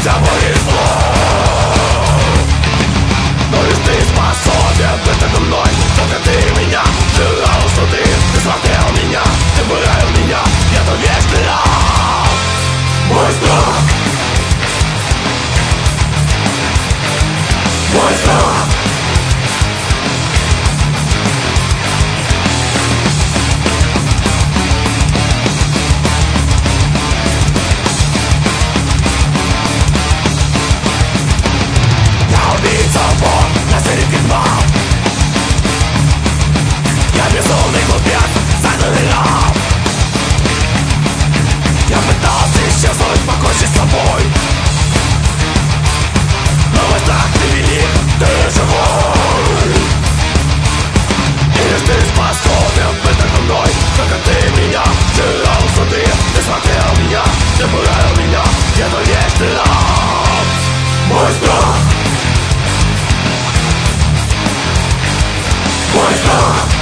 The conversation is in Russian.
тебя повезло. Но лишь ты способен быть надо мной. Только ты меня жрал, что ты смотрел меня, ты брал меня, это вечно. Мой страх, мой страх. Я безумный глупец, загнанный раб. Я пытался исчезнуть, покончить с собой, но мой страх невелик, ты живой. И лишь ты способен быть надо мной. Только ты меня втирал в суды, ты смотрел меня, ты брал меня, это вечный раб. Мой страх, мой страх.